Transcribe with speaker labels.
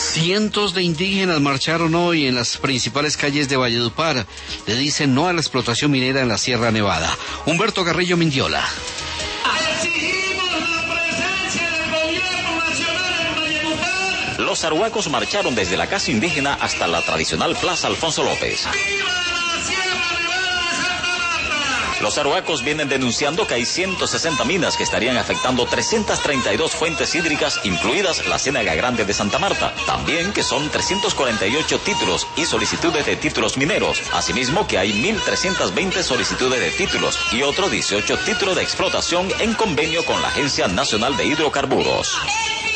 Speaker 1: Cientos de indígenas marcharon hoy en las principales calles de Valledupar. Le dicen no a la explotación minera en la Sierra Nevada. Humberto Carrillo Mindiola.
Speaker 2: Exigimos la presencia del gobierno nacional en Valledupar.
Speaker 3: Los arhuacos marcharon desde la casa indígena hasta la tradicional Plaza Alfonso López. Los arhuacos vienen denunciando que hay 160 minas que estarían afectando 332 fuentes hídricas, incluidas la Ciénaga Grande de Santa Marta. También que son 348 títulos y solicitudes de títulos mineros. Asimismo que hay 1.320 solicitudes de títulos y otros 18 títulos de explotación en convenio con la Agencia Nacional de Hidrocarburos.